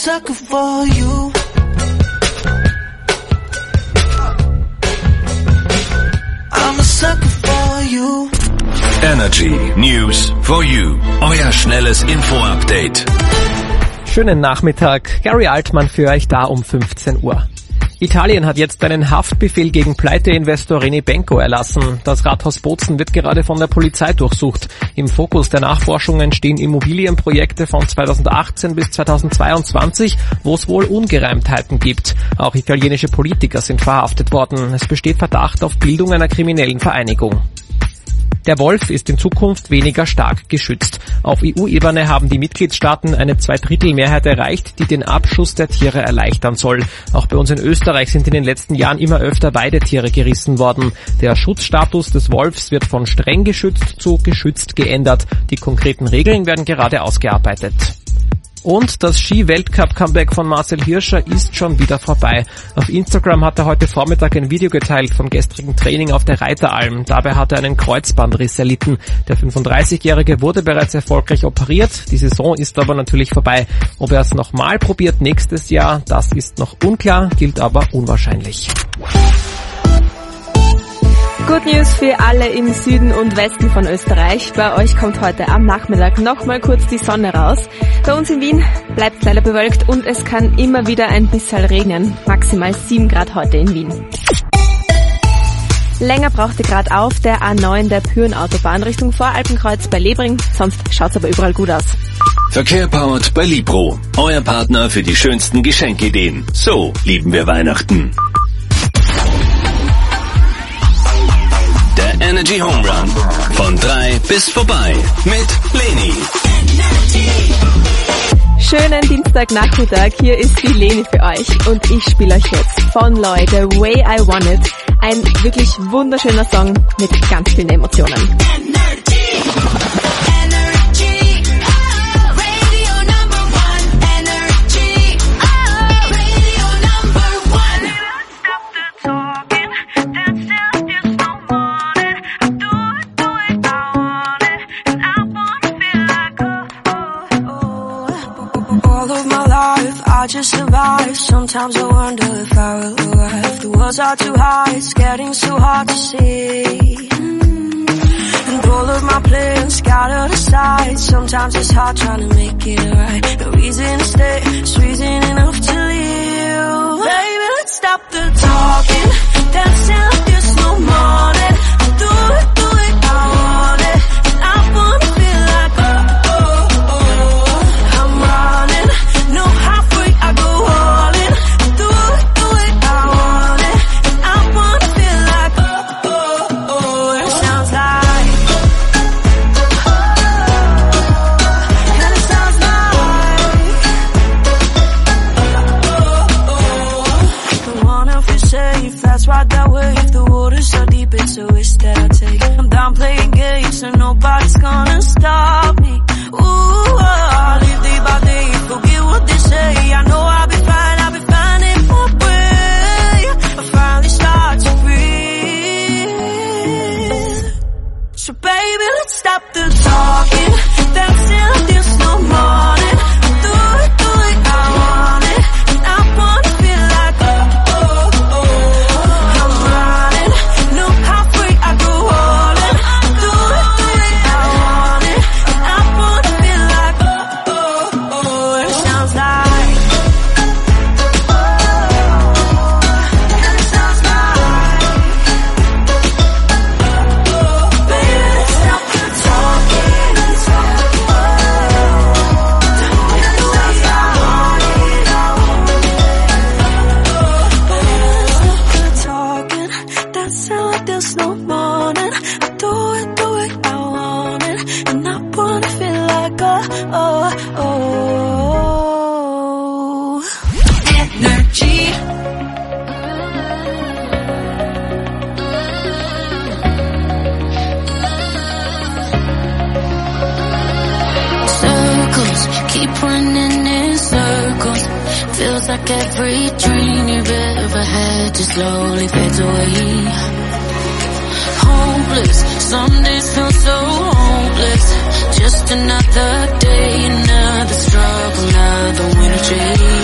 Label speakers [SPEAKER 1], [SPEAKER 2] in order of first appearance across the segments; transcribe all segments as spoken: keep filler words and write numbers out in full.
[SPEAKER 1] sucker for you. I'm a sucker for you.
[SPEAKER 2] Energy News for You. Euer schnelles Info-Update.
[SPEAKER 3] Schönen Nachmittag. Gary Altmann für euch da um fünfzehn Uhr. Italien hat jetzt einen Haftbefehl gegen Pleiteinvestor René Benko erlassen. Das Rathaus Bozen wird gerade von der Polizei durchsucht. Im Fokus der Nachforschungen stehen Immobilienprojekte von zweitausendachtzehn bis zweitausendzweiundzwanzig, wo es wohl Ungereimtheiten gibt. Auch italienische Politiker sind verhaftet worden. Es besteht Verdacht auf Bildung einer kriminellen Vereinigung. Der Wolf ist in Zukunft weniger stark geschützt. Auf E U-Ebene haben die Mitgliedstaaten eine Zweidrittelmehrheit erreicht, die den Abschuss der Tiere erleichtern soll. Auch bei uns in Österreich sind in den letzten Jahren immer öfter Weidetiere gerissen worden. Der Schutzstatus des Wolfs wird von streng geschützt zu geschützt geändert. Die konkreten Regeln werden gerade ausgearbeitet. Und das Ski-Weltcup-Comeback von Marcel Hirscher ist schon wieder vorbei. Auf Instagram hat er heute Vormittag ein Video geteilt vom gestrigen Training auf der Reiteralm. Dabei hat er einen Kreuzbandriss erlitten. Der fünfunddreißigjährige wurde bereits erfolgreich operiert. Die Saison ist aber natürlich vorbei. Ob er es nochmal probiert nächstes Jahr, das ist noch unklar, gilt aber unwahrscheinlich.
[SPEAKER 4] Good News für alle im Süden und Westen von Österreich. Bei euch kommt heute am Nachmittag nochmal kurz die Sonne raus. Bei uns in Wien bleibt es leider bewölkt und es kann immer wieder ein bisschen regnen. Maximal sieben Grad heute in Wien. Länger braucht ihr gerade auf der A neun der Pyreneenautobahn Richtung Voralpenkreuz bei Lebring. Sonst schaut's aber überall gut aus.
[SPEAKER 2] Verkehr powered bei Libro. Euer Partner für die schönsten Geschenkideen. So lieben wir Weihnachten. Der Energy Home Run. Von drei bis vorbei. Mit Leni.
[SPEAKER 4] Schönen Dienstagnachmittag. Hier ist die Leni für euch. Und ich spiele euch jetzt von Loy The Way I Want It. Ein wirklich wunderschöner Song mit ganz vielen Emotionen.
[SPEAKER 5] I just survive. Sometimes I wonder if I will arrive. The walls are too high, it's getting so hard to see. And all of my plans scattered aside. Sometimes it's hard trying to make it right. No reason to stay, it's reason enough to leave. Baby, let's stop the talking. Dancing like there's no morning. Do it, do it, I want it. And I wanna feel like oh, oh, oh. I'm running, no halfway, I go all in. Do it, do it, I want it. And I wanna feel like oh, oh, oh. And it sounds like and it sounds like oh, oh. Don't wanna feel safe, that's right that way. If the water's so deep, it's a risk that I take. I'm down playing games, and nobody's gonna stop me. Ooh, oh, I'll live day by day, forget what they say. I know I'll be fine, I'll be fine in my way. I finally start to breathe. So baby, let's stop the talking. Dancing like there's no morning. Do it, do it, I want it. And I wanna feel like oh, oh, oh. I'm running, no halfway, I go all in. Do it, do it, I want it. And I wanna feel like oh, oh, oh. And it sounds like and it sounds like baby, let's stop the talking. It's all talking, that sound like there's no morning. I do it, do it, I want it. And I wanna feel like oh, oh, oh. Energy.
[SPEAKER 6] Circles, keep running in circles. Feels like every dream you've ever had just slowly fades away. Hopeless, some days feel so hopeless. Just another day, another struggle, another winter chase.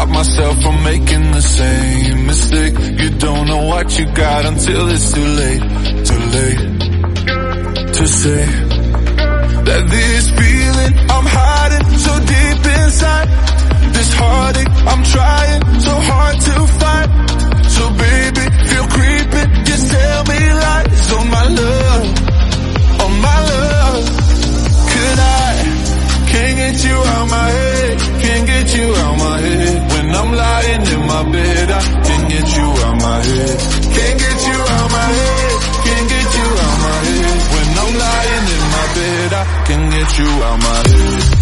[SPEAKER 7] stop myself from making the same mistake. You don't know what you got until it's too late, too late to say that this feeling I'm hiding so deep inside, this heartache I'm trying so hard to find. So baby, feel creeping, just tell me lies on my love, on my love. Could I, can't get you out my head, can't get you out my head. When I'm lying in my bed, I can't get you out my head. Can't get you out my head, can't get you out my head. When I'm lying in my bed, I can get you out my head.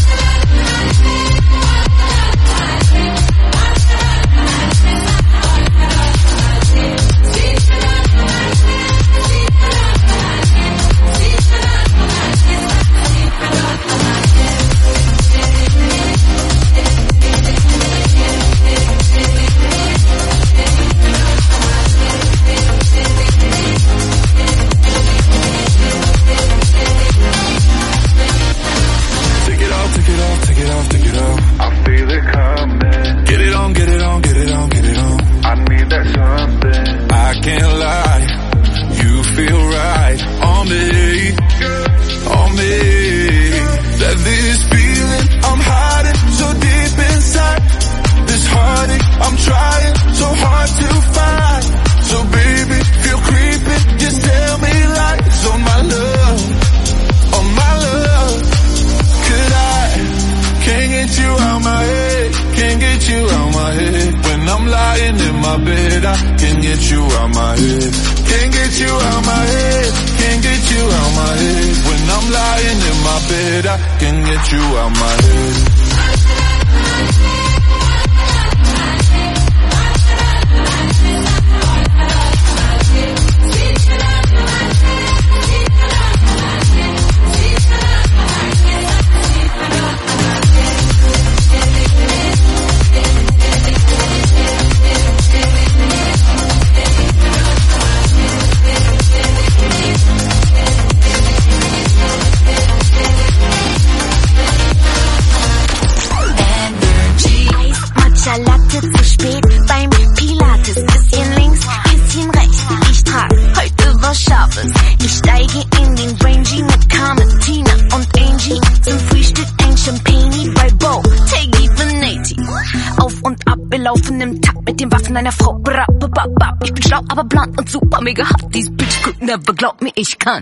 [SPEAKER 6] Mega hot, these bitch could never glaub mir, ich kann.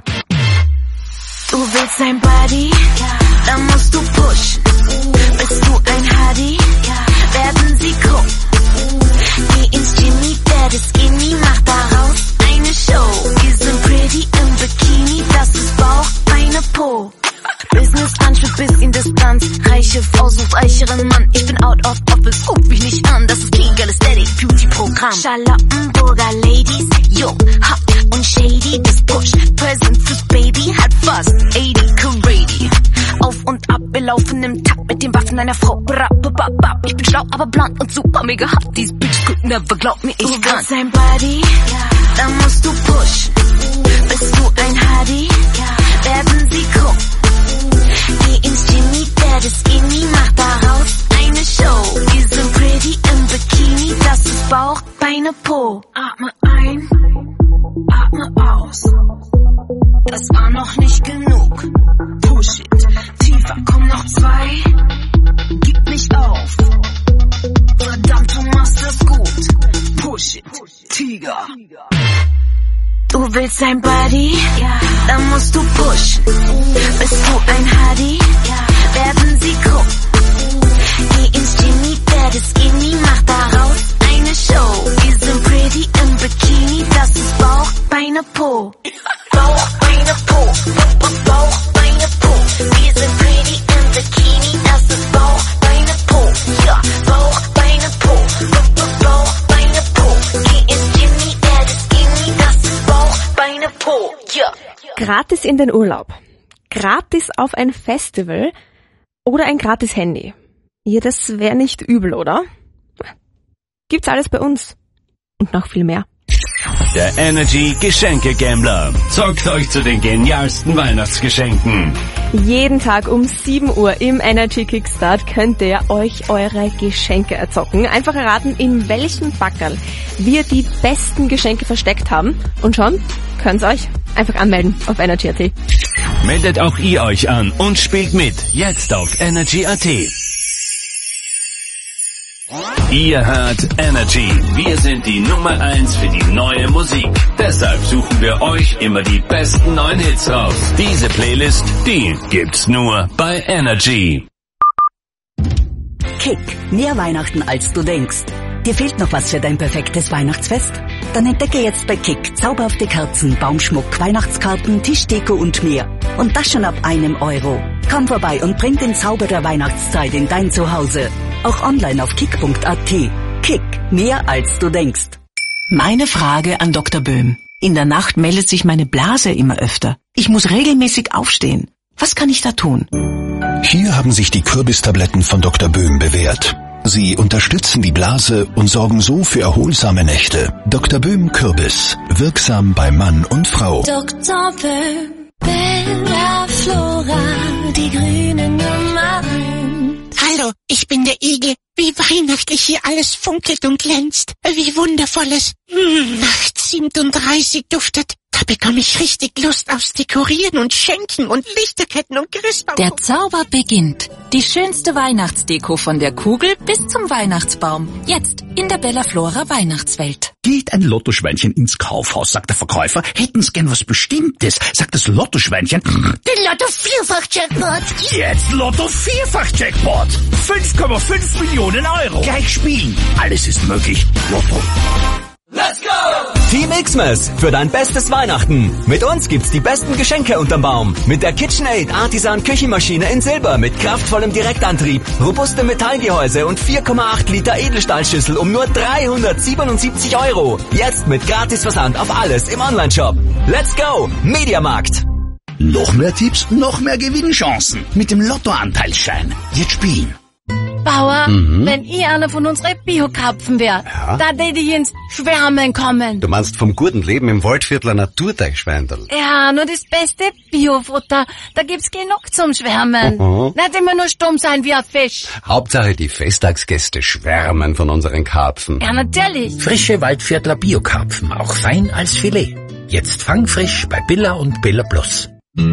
[SPEAKER 6] Du willst ein Buddy, dann musst du pushen. Bist du ein Huddy, werden sie gucken. Geh ins Jimmy, werde skinny, mach daraus eine Show. Wir sind pretty im Bikini, das ist Bauch, Beine, Po. Business Anschub bis in Distanz, reiche Frau sucht reicheren Mann. Ich bin out of office, ruf mich nicht an, das ist kein geiles Daddy-Beauty-Programm. Charlottenburger Ladies, yo, hot und shady, das Push, Present fürs Baby, hat fast achtzig Carady. Auf und ab, wir laufen im Takt mit den Waffen einer Frau, bra-bra-bra. Ich bin schlau, aber blond und super mega hot, these bitch could never glaub mir, ich kann. Du willst ein Buddy, dann musst du pushen. Bist du ein Huddy, werden sie gucken. Geh ins Jimmy, werde skinny, mach daraus eine Show. Wir sind pretty im Bikini, das ist Bauch, Beine, Po. Atme ein, atme aus. Das war noch nicht genug. Push it, tiefer, komm noch zwei. Gib nicht auf. Verdammt, du machst das gut. Push it, Tiger. Du willst ein Buddy, dann musst du pushen. Bist du ein Huddy, werden sie gucken. Geh ins Jimmy, werde skinny, mach daraus eine Show. Wir sind pretty im Bikini, das ist Bauch, Beine, Po. Bauch, Beine, Po, Bauch, Beine, Po. Wir sind pretty im Bikini, das ist Bauch, Beine, Po. Ja, Bauch, Beine, Po, Bauch, Beine, Po. Geh ins Jimmy, werde skinny, das ist Bauch, Beine, Po. Ja.
[SPEAKER 4] Gratis in den Urlaub, gratis auf ein Festival oder ein gratis Handy. Ja, das wäre nicht übel, oder? Gibt's alles bei uns. Und noch viel mehr.
[SPEAKER 2] Der Energy Geschenke-Gambler zockt euch zu den genialsten Weihnachtsgeschenken.
[SPEAKER 4] Jeden Tag um sieben Uhr im Energy Kickstart könnt ihr euch eure Geschenke erzocken. Einfach erraten, in welchem Packerl wir die besten Geschenke versteckt haben. Und schon könnt ihr euch einfach anmelden auf energy punkt at.
[SPEAKER 2] Meldet auch ihr euch an und spielt mit. Jetzt auf energy punkt at. Ihr hört Energy. Wir sind die Nummer eins für die neue Musik. Deshalb suchen wir euch immer die besten neuen Hits raus. Diese Playlist, die gibt's nur bei Energy.
[SPEAKER 8] Kick. Mehr Weihnachten als du denkst. Dir fehlt noch was für dein perfektes Weihnachtsfest? Dann entdecke jetzt bei Kick zauberhafte Kerzen, Baumschmuck, Weihnachtskarten, Tischdeko und mehr. Und das schon ab einem Euro. Komm vorbei und bring den Zauber der Weihnachtszeit in dein Zuhause. Auch online auf kick punkt at. Kick. Mehr als du denkst.
[SPEAKER 9] Meine Frage an Doktor Böhm. In der Nacht meldet sich meine Blase immer öfter. Ich muss regelmäßig aufstehen. Was kann ich da tun?
[SPEAKER 10] Hier haben sich die Kürbistabletten von Doktor Böhm bewährt. Sie unterstützen die Blase und sorgen so für erholsame Nächte. Doktor Böhm Kürbis. Wirksam bei Mann und Frau.
[SPEAKER 6] Doktor Böhm, Bella Flora, die grüne Nummer eins.
[SPEAKER 11] Hallo, ich bin der Igel. Wie weihnachtlich hier alles funkelt und glänzt. Wie wundervolles mm, Nacht siebenunddreißig duftet. Da bekomme ich richtig Lust aufs Dekorieren und Schenken und Lichterketten und Christbaum.
[SPEAKER 12] Der Zauber beginnt. Die schönste Weihnachtsdeko von der Kugel bis zum Weihnachtsbaum. Jetzt in der Bella Flora Weihnachtswelt.
[SPEAKER 13] Geht ein Lottoschweinchen ins Kaufhaus, sagt der Verkäufer. Hätten's gern was Bestimmtes, sagt das Lottoschweinchen.
[SPEAKER 6] Den Lotto-Vierfach-Jackpot.
[SPEAKER 13] Jetzt Lotto-Vierfach-Jackpot. fünf Komma fünf Millionen Euro. Gleich spielen. Alles ist möglich. Lotto.
[SPEAKER 14] Let's go! Team Xmas für dein bestes Weihnachten. Mit uns gibt's die besten Geschenke unterm Baum. Mit der KitchenAid Artisan Küchenmaschine in Silber mit kraftvollem Direktantrieb, robustem Metallgehäuse und vier Komma acht Liter Edelstahlschüssel um nur dreihundertsiebenundsiebzig Euro. Jetzt mit Gratisversand auf alles im Onlineshop. Let's go! Mediamarkt.
[SPEAKER 13] Noch mehr Tipps, noch mehr Gewinnchancen mit dem Lottoanteilsschein. Jetzt spielen.
[SPEAKER 15] Bauer,
[SPEAKER 16] Mhm.
[SPEAKER 15] wenn ich einer von unseren Bio-Karpfen wär,
[SPEAKER 16] Ja?
[SPEAKER 15] da hätte ich ins Schwärmen kommen.
[SPEAKER 16] Du meinst vom guten Leben im Waldviertler Naturteichschweindl.
[SPEAKER 15] Ja, nur das beste Biofutter, da gibt's genug zum Schwärmen.
[SPEAKER 16] Mhm.
[SPEAKER 15] Nicht immer nur stumm sein wie ein Fisch.
[SPEAKER 16] Hauptsache die Festtagsgäste schwärmen von unseren Karpfen.
[SPEAKER 15] Ja, natürlich.
[SPEAKER 13] Frische Waldviertler Biokarpfen, auch fein als Filet. Jetzt fangfrisch bei Billa und Billa Plus.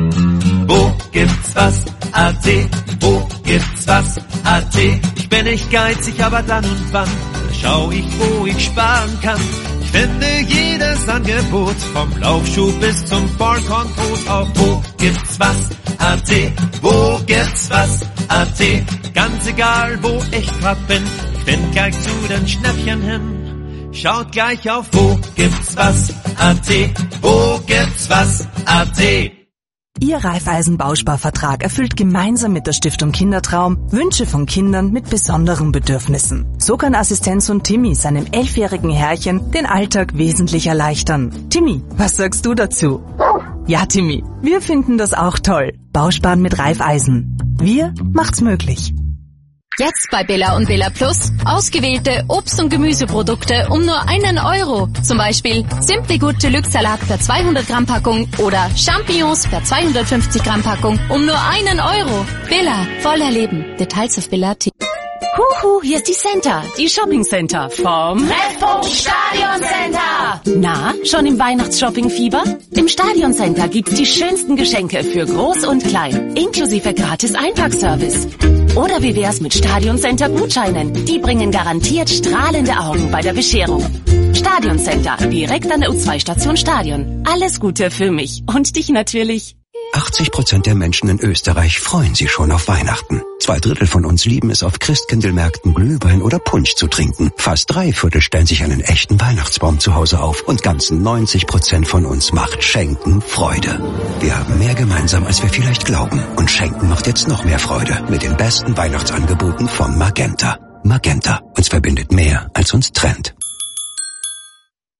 [SPEAKER 1] Wo gibt's was? A T. Wo gibt's was? A T. Ich bin nicht geizig, aber dann und wann schau ich, wo ich sparen kann. Ich finde jedes Angebot vom Laufschuh bis zum Vollkornbrot auf. Wo gibt's was? A T. Wo gibt's was? A T. Ganz egal, wo ich grad bin, ich bin gleich zu den Schnäppchen hin. Schaut gleich auf, wo gibt's was? A T. Wo gibt's was? A T.
[SPEAKER 17] Ihr Raiffeisen-Bausparvertrag erfüllt gemeinsam mit der Stiftung Kindertraum Wünsche von Kindern mit besonderen Bedürfnissen. So kann Assistenzhund Timmy seinem elfjährigen Herrchen den Alltag wesentlich erleichtern. Timmy, was sagst du dazu? Ja, Timmy, wir finden das auch toll. Bausparen mit Raiffeisen. Wir macht's möglich.
[SPEAKER 12] Jetzt bei Billa und Billa Plus ausgewählte Obst- und Gemüseprodukte um nur einen Euro. Zum Beispiel Simply Good Deluxe Salat per zweihundert Gramm Packung oder Champignons per zweihundertfünfzig Gramm Packung um nur einen Euro. Billa, voller Leben. Details auf Billa Punkt at.
[SPEAKER 9] Huhu, hier ist die Center, die Shopping Center vom
[SPEAKER 6] Treffpunkt Stadion Center.
[SPEAKER 9] Na, schon im Weihnachtsshopping-Fieber? Im Stadion Center gibt's die schönsten Geschenke für Groß und Klein, inklusive gratis Einpackservice. Oder wie wär's mit Stadion Center Gutscheinen? Die bringen garantiert strahlende Augen bei der Bescherung. Stadion Center, direkt an der U zwei Station Stadion. Alles Gute für mich und dich natürlich.
[SPEAKER 10] achtzig Prozent der Menschen in Österreich freuen sich schon auf Weihnachten. Zwei Drittel von uns lieben es, auf Christkindlmärkten Glühwein oder Punsch zu trinken. Fast drei Viertel stellen sich einen echten Weihnachtsbaum zu Hause auf. Und ganzen neunzig Prozent von uns macht Schenken Freude. Wir haben mehr gemeinsam, als wir vielleicht glauben. Und Schenken macht jetzt noch mehr Freude mit den besten Weihnachtsangeboten von Magenta. Magenta. Uns verbindet mehr, als uns trennt.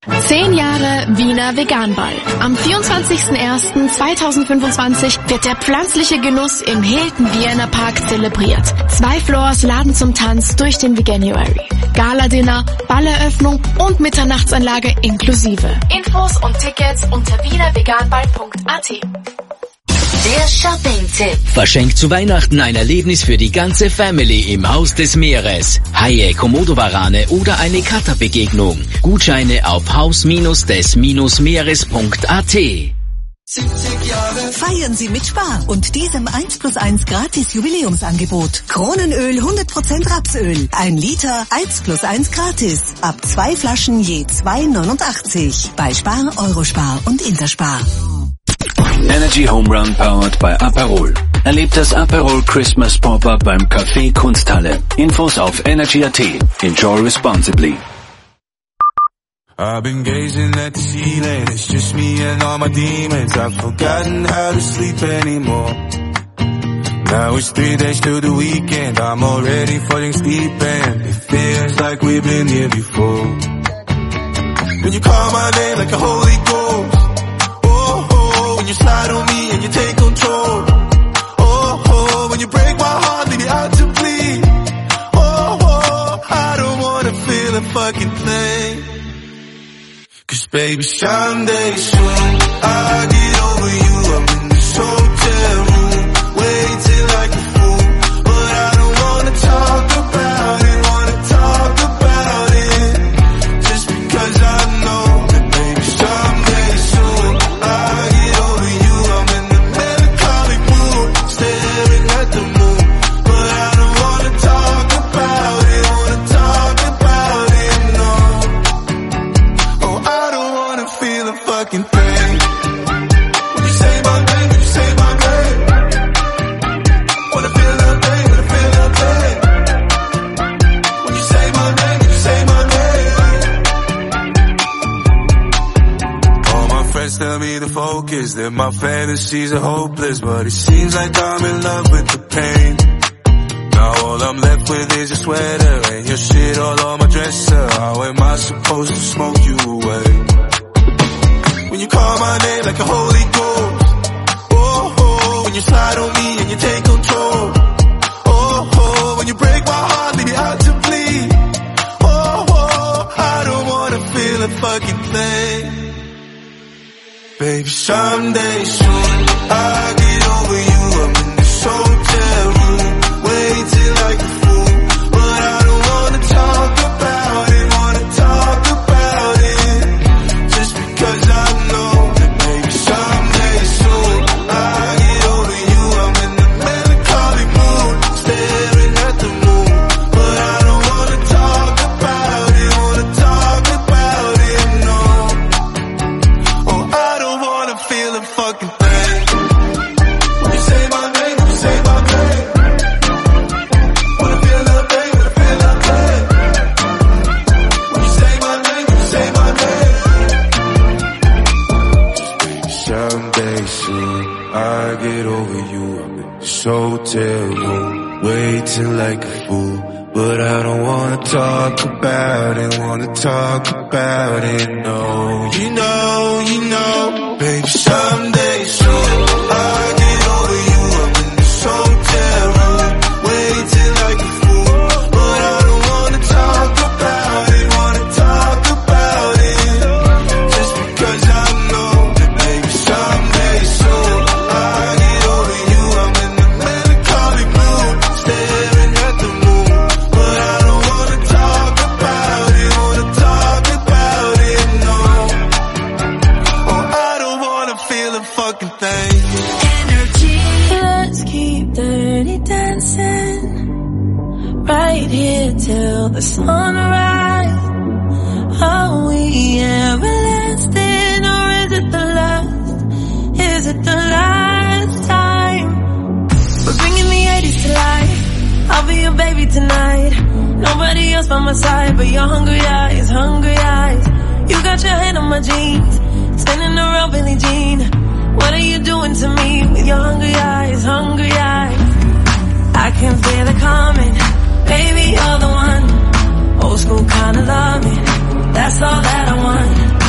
[SPEAKER 18] Zehn Jahre Wiener Veganball. Am vierundzwanzigsten ersten zweitausendfünfundzwanzig wird der pflanzliche Genuss im Hilton Vienna Park zelebriert. Zwei Floors laden zum Tanz durch den Veganuary. Gala-Dinner, Balleröffnung und Mitternachtsanlage inklusive. Infos und Tickets unter wienerveganball punkt a t.
[SPEAKER 12] Der Shopping-Tipp.
[SPEAKER 19] Verschenkt zu Weihnachten ein Erlebnis für die ganze Family im Haus des Meeres. Haie, Komodo-Warane oder eine Kata-Begegnung. Gutscheine auf haus des Meeres punkt a t.
[SPEAKER 8] Feiern Sie mit Spar und diesem eins plus eins gratis Jubiläumsangebot. Kronenöl hundert Prozent Rapsöl. Ein Liter eins plus eins gratis. Ab zwei Flaschen je zwei neunundachtzig. Bei Spar, Eurospar und Interspar.
[SPEAKER 2] Energy Home Run powered by Aperol. Erlebt das Aperol Christmas Pop-Up beim Café Kunsthalle. Infos auf energy punkt a t. Enjoy responsibly.
[SPEAKER 7] I've been gazing at the ceiling, it's just me and all my demons. I've forgotten how to sleep anymore. Now it's three days to the weekend, I'm already falling asleep and it feels like we've been here before. When you call my name like a holy ghost, oh, oh, when you slide on me and you take control, oh, oh, when you break my heart, leave me out to bleed, oh, oh, I don't wanna feel a fucking thing. Cause baby, someday soon I'll get over you. I'm in this hotel room, waiting like a fool, but I don't wanna talk about it, wanna talk about it, just because I know that baby, someday soon I'll get over you. I'm in the melancholic mood, staring at the moon, but I don't wanna talk about it, wanna talk about it, no. Oh, I don't wanna feel a fucking thing. When you say my name, when you say my name, wanna feel a thing, wanna feel a thing. When you say my name, when you say my name. All my friends tell me to focus, that my fantasies are hopeless, but it seems like I'm in love with the pain. Now all I'm left with is your sweater and your shit all on my dresser. How am I supposed to smoke you away? When you call my name like a holy ghost, oh, oh, when you slide on me and you take control, oh, oh, when you break my heart, leave me out to bleed, oh, oh, I don't wanna feel a fucking thing. Baby, someday soon I'll get over you. I'm in this hotel room, waiting like a fool, but I don't wanna talk about it, wanna talk about it, just because I know that baby, someday soon I'll get over you. I'm in the melancholic mood, staring at the moon, but I don't wanna talk about it, wanna talk about it, no. Oh, I don't wanna feel a fucking thing. When you say my name, when you say my name, wanna feel a thing, wanna feel a thing. When you say my name, when you say my name. Someday soon I'll get over you. I'm in this hotel room, waiting like a fool, but I don't wanna talk about it, wanna talk about it, no. You know, you know, baby, someday soon I'll get over you. I'm in this hotel room, waiting like a fool, but I don't wanna talk about it, wanna talk about it, just because I know that baby, someday soon I'll get over you. I'm in the melancholic mood, staring at the moon, but I don't wanna talk about it, wanna talk about it, no. Oh, I don't wanna feel a fucking thing.
[SPEAKER 5] Energy. Let's keep dirty dancing right here till the sunrise. Are we everlasting or is it the last? Is it the last time? We're bringing the eighties to life. I'll be your baby tonight. Nobody else by my side but your hungry eyes, hungry eyes. You got your hand on my jeans, spinning around Billie Jean. What are you doing to me with your hungry eyes, hungry eyes? I can feel it coming, baby, you're the one. Old school kinda loving, that's all that I want.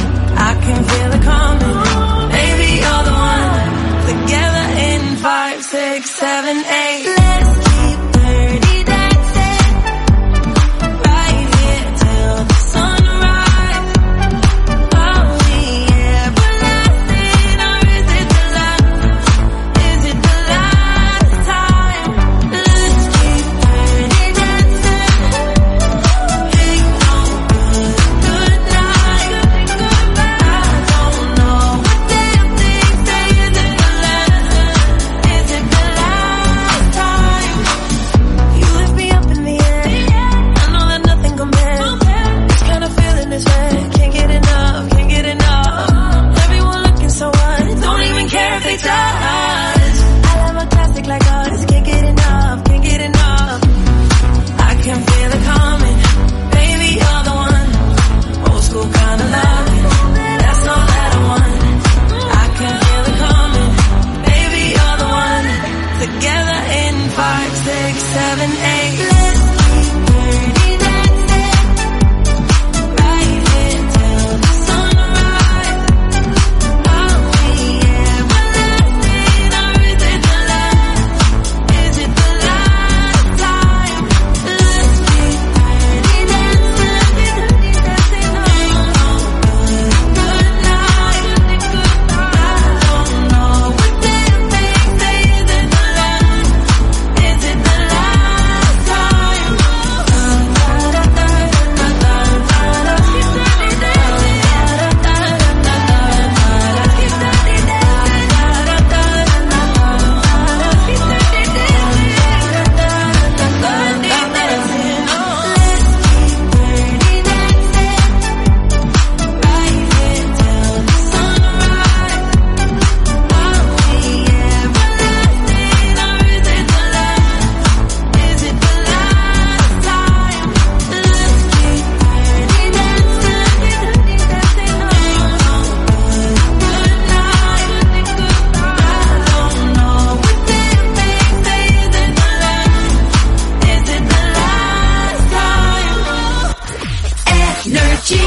[SPEAKER 6] Energy.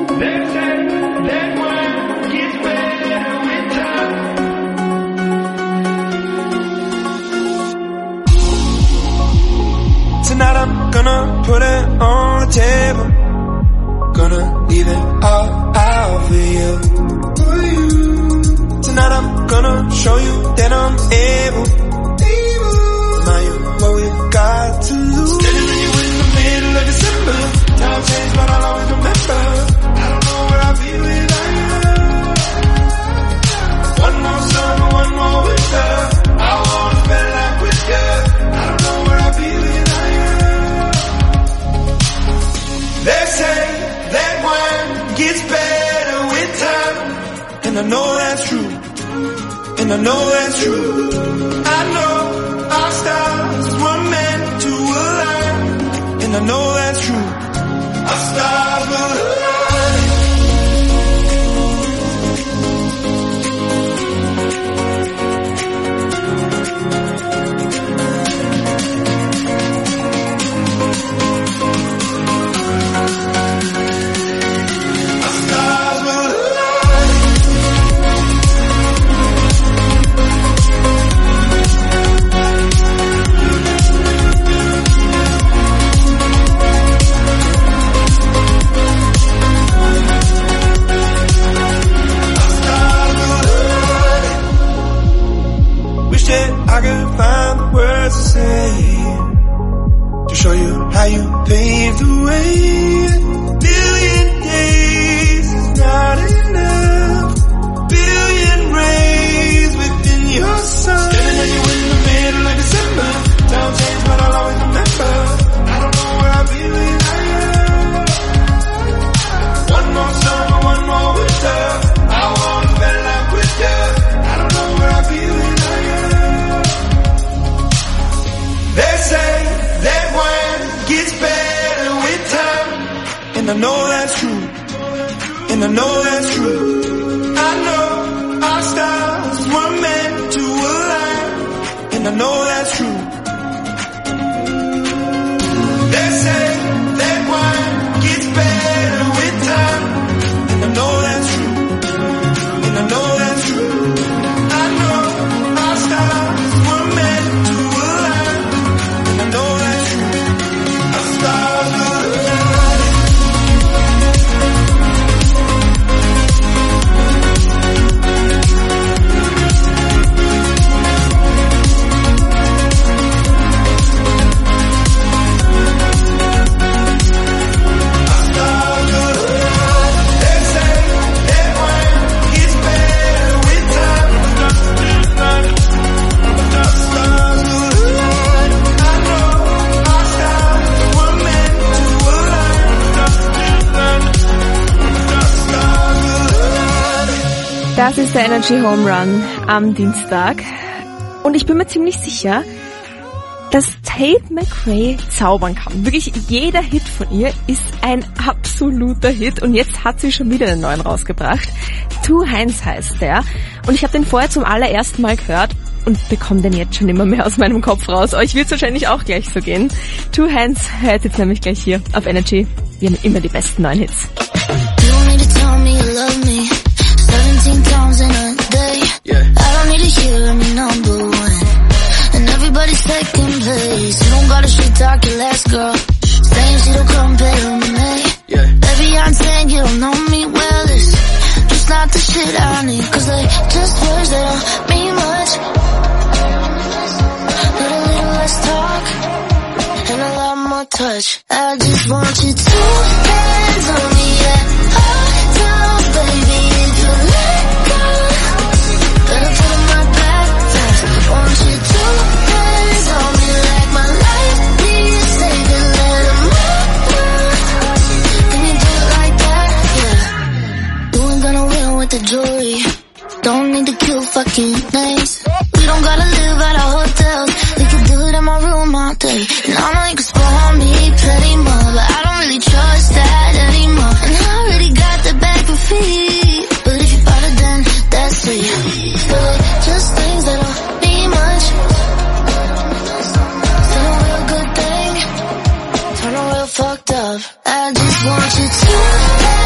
[SPEAKER 20] Tonight I'm gonna put it on the table. Gonna leave it all out for you. Tonight I'm gonna show you that I'm able. Remind you what we got to lose. Standing with you in the middle of December. Time changed but I'll always remember. I don't know where I'll be without you. One more summer, one more winter. I wanna spend life with you. I don't know where I'll be without you. They say that wine gets better with time, and I know that's true, and I know that's true. I know our stars were meant to align, and I know that's true. Our stars will align. I could find the words to say to show you how you paved the way. Billion days is not enough. Billion rays within your sun. Standing at you in the middle of December. Time changed but I'll always remember. I don't know where I'll be without you. One more summer, one more winter. I wanna spend life with you. I don't know where I'll be without you. They say that wine gets better with time, and I know that's true, and I know that's true. I know our stars were meant to align, and I know that's true. They say that wine gets better with time, and I know that's true, and I know that's true. I know our stars were meant to align. I know that's true. Our stars will align. Our stars will align. They say that wine gets better with time. Our stars will align. I know our stars were meant to align. Our stars will align.
[SPEAKER 4] Das ist der Energy Home Run am Dienstag. Und ich bin mir ziemlich sicher, dass Tate McRae zaubern kann. Wirklich jeder Hit von ihr ist ein absoluter Hit. Und jetzt hat sie schon wieder einen neuen rausgebracht. Two Hands heißt der. Und ich habe den vorher zum allerersten Mal gehört und bekomme den jetzt schon immer mehr aus meinem Kopf raus. Euch wird es wahrscheinlich auch gleich so gehen. Two Hands hört jetzt nämlich gleich hier auf Energy. Wir haben immer die besten neuen Hits.
[SPEAKER 6] seventeen times in a day. Yeah. I don't need to hear I'm number one. And everybody's taking place. You don't gotta shit talk your last girl. Saying she don't compare to me. Yeah. Baby, I'm saying you don't know me well. It's just not the shit I need. Cause they just words that don't mean much. But a little less talk and a lot more touch. I just want you to hands on me, yeah. All down, baby. If you let go, better put my back down. Want you to hands on me like my life needs saving. Let them know. Can you do it like that? Yeah. You ain't gonna win with the jewelry. Don't need to kill fucking names. We don't gotta live at our hotels. We can do it in my room all day. And I know you can spoil me plenty more, but I don't really trust that anymore. And I already got the back for feet. But if you bought it, then that's sweet. But just things that don't mean much. Turn a real good thing, turn a real fucked up. I just want you to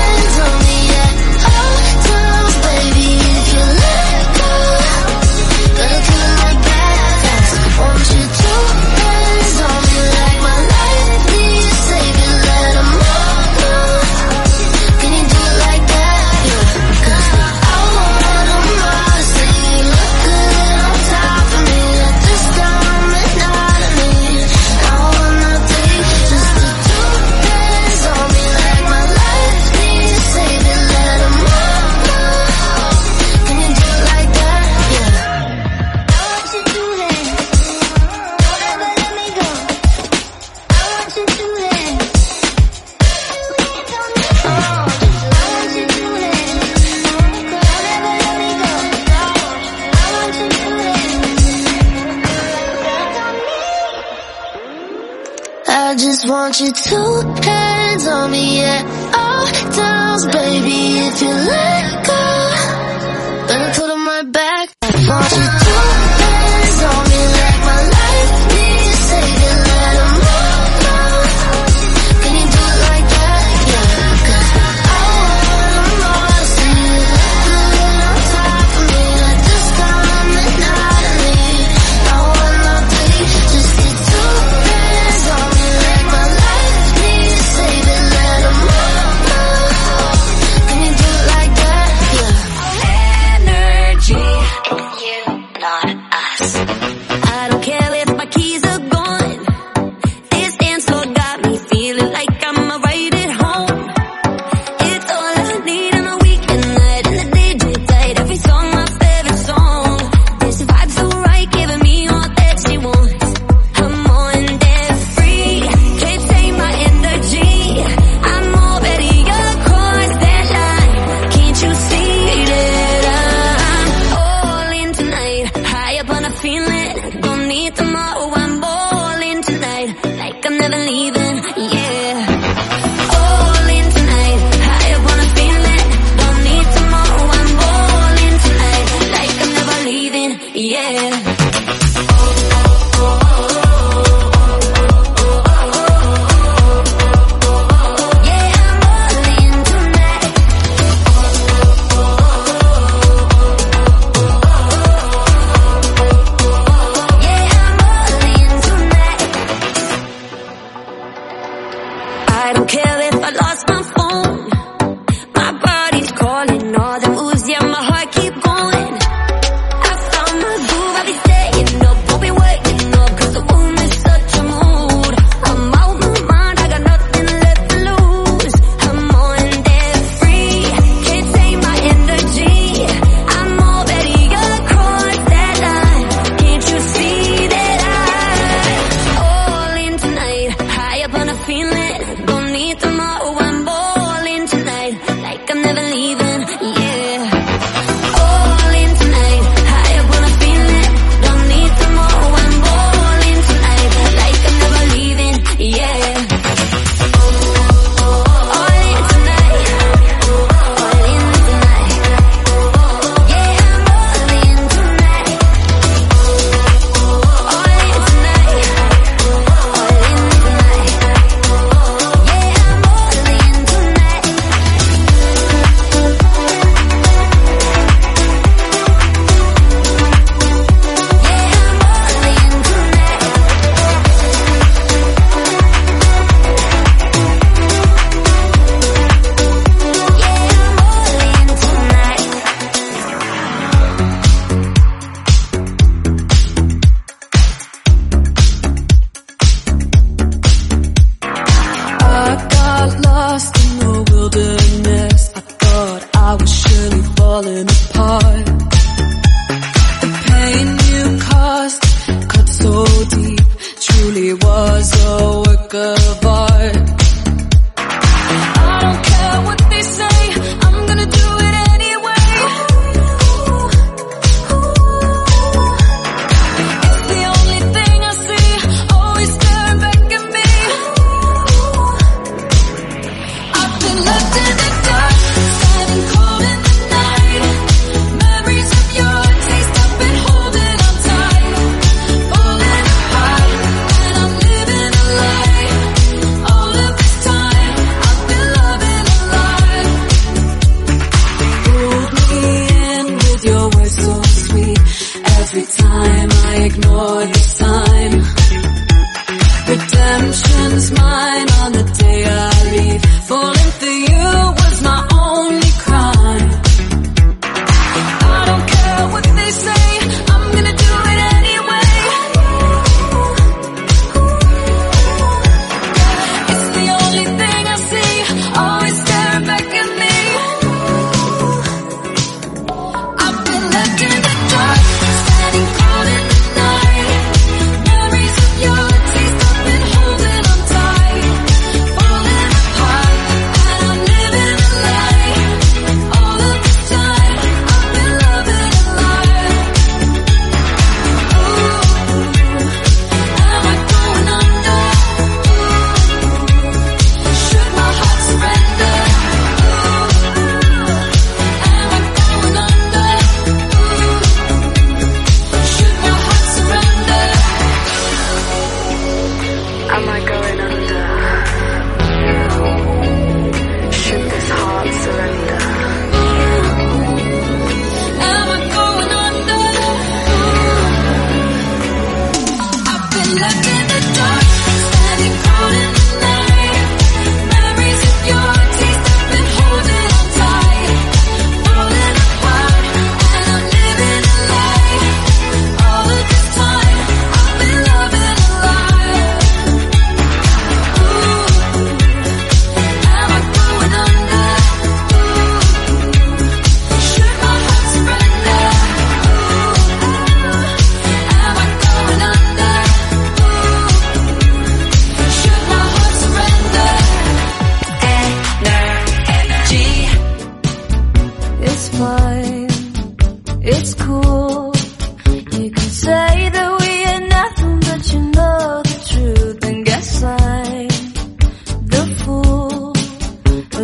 [SPEAKER 6] want your two hands on me, yeah. All downs, baby, if you let go, then I put them right back. I want your two hands on me like my life needs saving. Let them roll, roll. Can you do it like that? Yeah, 'cause I wanna more. See you lifting on top of me like this time and nightly. I wanna be just get two hands on me like my life needs saving. Let them roll, roll. Can you do it like that? Yeah. Energy, you, not us. I don't care if my keys are gone. This dance floor got me feeling like I'm right at home. It's all I need on a weekend night, and the D J played every song, my favorite song. This vibe's so right, giving me all that she wants. I'm on that free, can't take my energy. I'm already across that line. Can't you see that I'm all in tonight? High up on a feeling, don't need tomorrow. I'm all in tonight, like I'm never leaving. Yeah. All in tonight, high up on a feeling, don't need tomorrow. I'm all in tonight, like I'm never leaving. Yeah. I don't care if I lost my phone. My body's calling, all the moves, yeah, my heart keep going. I found my groove, I'll be staying up, won't be waking up, 'cause the room is such a mood. I'm out my mind, I got nothing left to lose. I'm on that free, can't take my energy. I'm already across that line. Can't you see that I'm all in tonight? High up on a feeling, don't need tomorrow. I'm bored.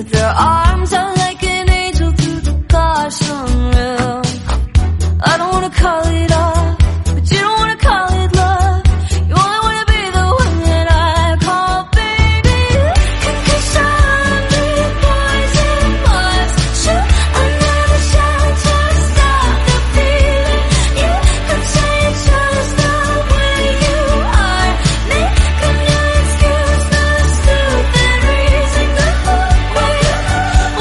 [SPEAKER 5] With your arms out like an angel through the caution rail. I don't wanna call it off, but you don't wanna call it love. You only wanna be the one that I call baby. Cause I'm the poison was shoot another shot to stop the feeling. You could say it's just the way you are. Make a new excuse, not a stupid reason. The way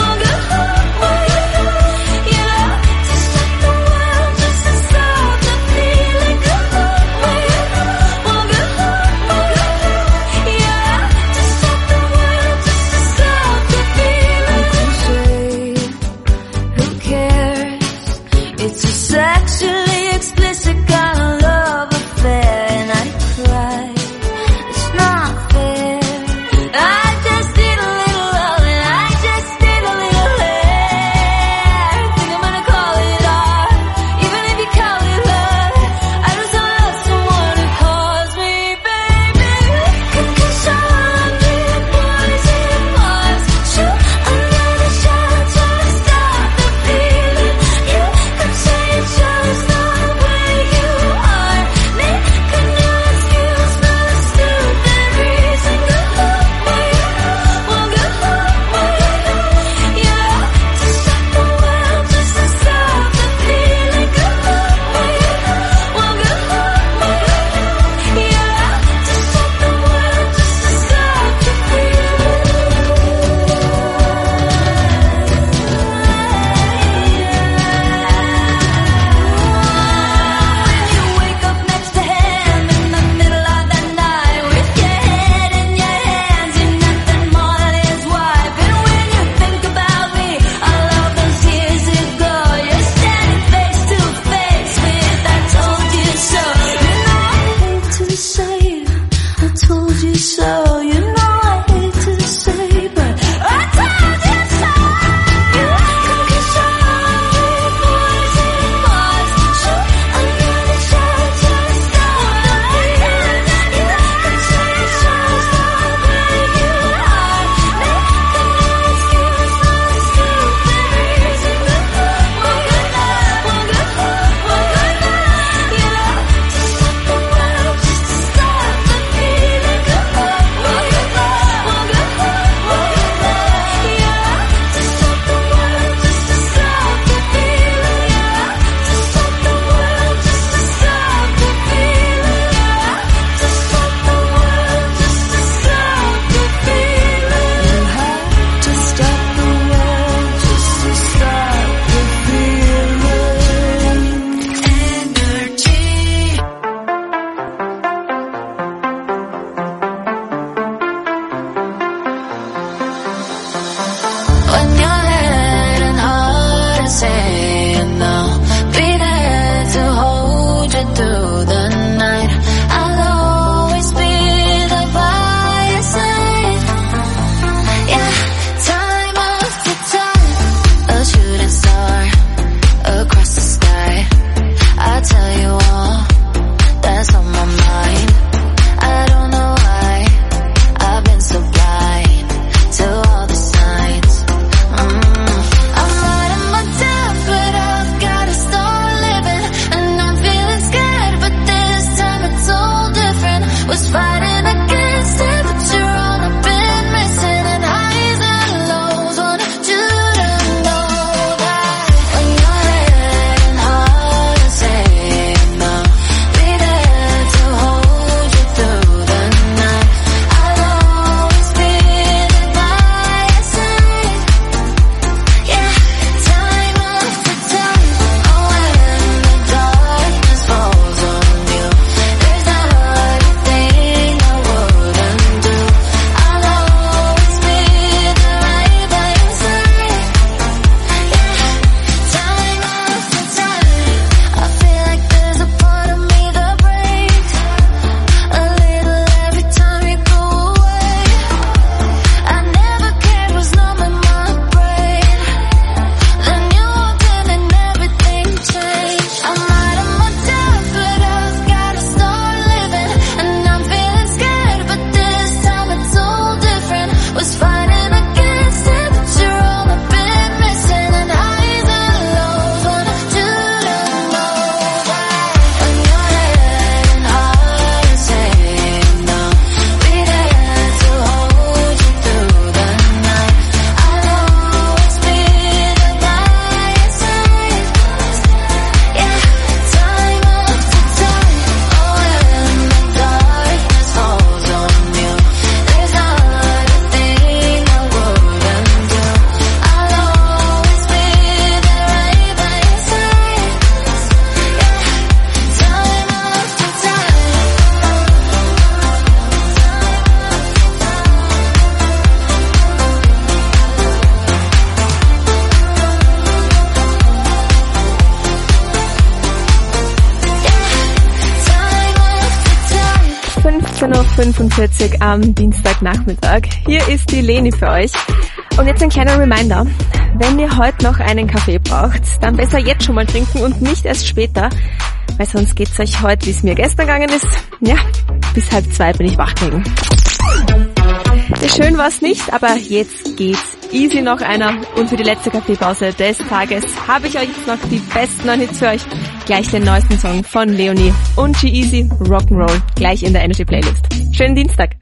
[SPEAKER 4] fünfzehn Uhr fünfundvierzig am Dienstagnachmittag. Hier ist die Leni für euch. Und jetzt ein kleiner Reminder. Wenn ihr heute noch einen Kaffee braucht, dann besser jetzt schon mal trinken und nicht erst später, weil sonst geht's euch heute, wie es mir gestern gegangen ist. Ja, bis halb zwei bin ich wach gelegen. Ja, schön war's nicht, aber jetzt geht's easy noch einer. Und für die letzte Kaffeepause des Tages habe ich euch jetzt noch die besten neuen Hits für euch. Gleich den neuesten Song von Leonie und G-Eazy, Rock'n'Roll, gleich in der Energy Playlist. Schönen Dienstag.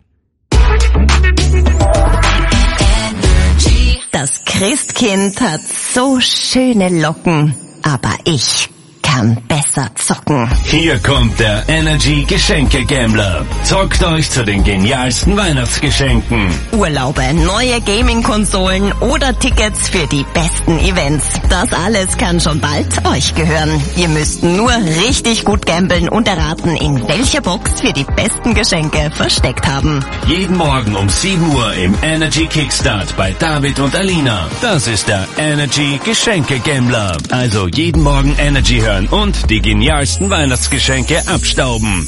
[SPEAKER 21] Das Christkind hat so schöne Locken, aber ich kann besser zocken.
[SPEAKER 2] Hier kommt der Energy Geschenke Gambler. Zockt euch zu den genialsten Weihnachtsgeschenken.
[SPEAKER 21] Urlaube, neue Gaming-Konsolen oder Tickets für die besten Events. Das alles kann schon bald euch gehören. Ihr müsst nur richtig gut gambeln und erraten, in welcher Box wir die besten Geschenke versteckt haben.
[SPEAKER 2] Jeden Morgen um sieben Uhr im Energy Kickstart bei David und Alina. Das ist der Energy Geschenke Gambler. Also jeden Morgen Energy hören und die genialsten Weihnachtsgeschenke abstauben.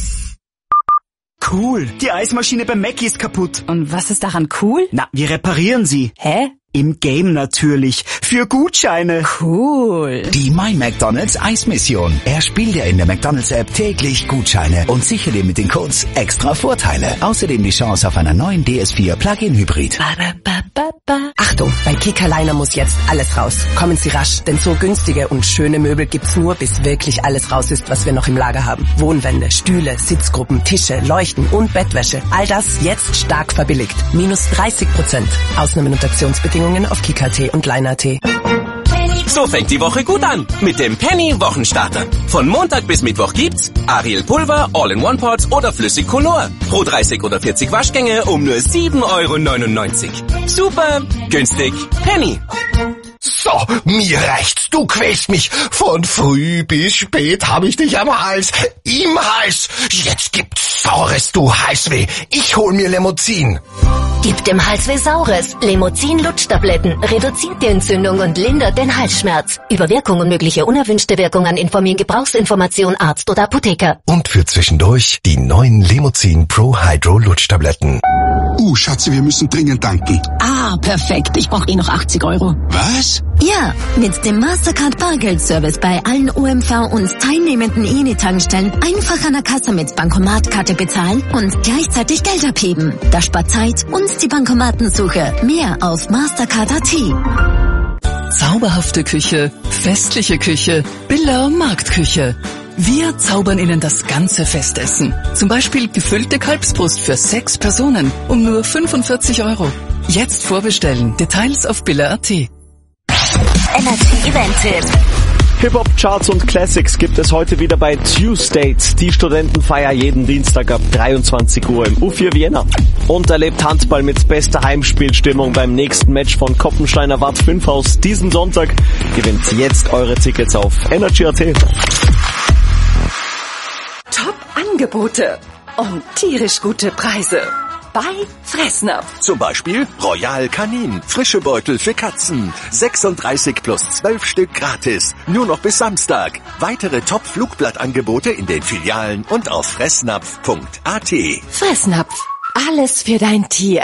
[SPEAKER 22] Cool, die Eismaschine bei Mackie ist kaputt.
[SPEAKER 15] Und was ist daran cool?
[SPEAKER 22] Na, wir reparieren sie.
[SPEAKER 15] Hä?
[SPEAKER 22] Im Game natürlich. Für Gutscheine.
[SPEAKER 15] Cool.
[SPEAKER 13] Die My McDonald's Eismission. Erspiel dir in der McDonald's App täglich Gutscheine und sichere dir mit den Codes extra Vorteile. Außerdem die Chance auf einen neuen D S vier Plug-in Hybrid.
[SPEAKER 23] Achtung, bei Kickerliner muss jetzt alles raus. Kommen Sie rasch, denn so günstige und schöne Möbel gibt's nur, bis wirklich alles raus ist, was wir noch im Lager haben. Wohnwände, Stühle, Sitzgruppen, Tische, Leuchten und Bettwäsche. All das jetzt stark verbilligt. Minus dreißig Prozent. Ausnahmen und Aktionsbedingungen auf Kicker.at und Liner.at.
[SPEAKER 24] So fängt die Woche gut an mit dem Penny Wochenstarter. Von Montag bis Mittwoch gibt's Ariel Pulver, All-in-One-Pots oder Flüssig Color. Pro dreißig oder vierzig Waschgänge um nur sieben Euro neunundneunzig. Super günstig. Penny.
[SPEAKER 25] So, mir reicht's. Du quälst mich. Von früh bis spät habe ich dich am Hals. Im Hals. Jetzt gibt's Saures, du Halsweh. Ich hol mir Lemozin.
[SPEAKER 12] Gib dem Halsweh Saures. Lemozin-Lutschtabletten reduziert die Entzündung und lindert den Halsschmerz. Über Wirkung und mögliche unerwünschte Wirkungen informieren Gebrauchsinformation Arzt oder Apotheker.
[SPEAKER 25] Und für zwischendurch die neuen Lemozin Pro Hydro Lutschtabletten.
[SPEAKER 26] Uh, Schatze, wir müssen dringend tanken.
[SPEAKER 27] Ah, perfekt. Ich brauche eh noch achtzig Euro.
[SPEAKER 26] Was?
[SPEAKER 12] Ja, mit dem Mastercard Bargeldservice bei allen O M V und teilnehmenden E N I-Tankstellen einfach an der Kasse mit Bankomatkarte bezahlen und gleichzeitig Geld abheben. Das spart Zeit und die Bankomatensuche. Mehr auf Mastercard Punkt at.
[SPEAKER 17] Zauberhafte Küche, festliche Küche, Billa Marktküche. Wir zaubern Ihnen das ganze Festessen. Zum Beispiel gefüllte Kalbsbrust für sechs Personen um nur fünfundvierzig Euro. Jetzt vorbestellen. Details auf Billa Punkt at.
[SPEAKER 21] Energy Event-Tipp.
[SPEAKER 28] Hip-Hop-Charts und Classics gibt es heute wieder bei Tuesday, die Studentenfeier jeden Dienstag ab dreiundzwanzig Uhr im U vier Vienna. Und erlebt Handball mit bester Heimspielstimmung beim nächsten Match von Koppensteiner Wart fünf aus diesen Sonntag. Gewinnt jetzt eure Tickets auf Energy Punkt at.
[SPEAKER 17] Top-Angebote und tierisch gute Preise bei Fressnapf.
[SPEAKER 29] Zum Beispiel Royal Canin, frische Beutel für Katzen. sechsunddreißig plus zwölf Stück gratis. Nur noch bis Samstag. Weitere Top-Flugblattangebote in den Filialen und auf fressnapf punkt at.
[SPEAKER 17] Fressnapf. Alles für dein Tier.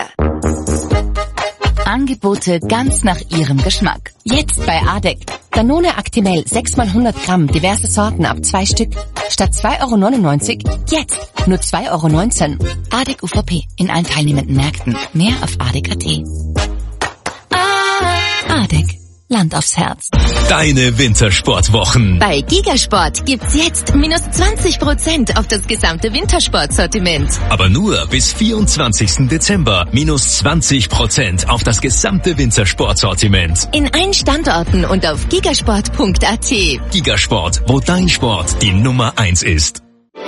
[SPEAKER 9] Angebote ganz nach Ihrem Geschmack. Jetzt bei Adek. Danone Actimel sechs mal hundert Gramm, diverse Sorten ab zwei Stück. Statt zwei Euro neunundneunzig, jetzt nur zwei Euro neunzehn. Adek U V P in allen teilnehmenden Märkten. Mehr auf adek punkt at. Adek. Land aufs Herz.
[SPEAKER 2] Deine Wintersportwochen.
[SPEAKER 12] Bei Gigasport gibt's jetzt minus zwanzig Prozent auf das gesamte Wintersportsortiment.
[SPEAKER 2] Aber nur bis vierundzwanzigsten Dezember. Minus zwanzig Prozent auf das gesamte Wintersportsortiment.
[SPEAKER 12] In allen Standorten und auf gigasport punkt at.
[SPEAKER 2] Gigasport, wo dein Sport die Nummer eins ist.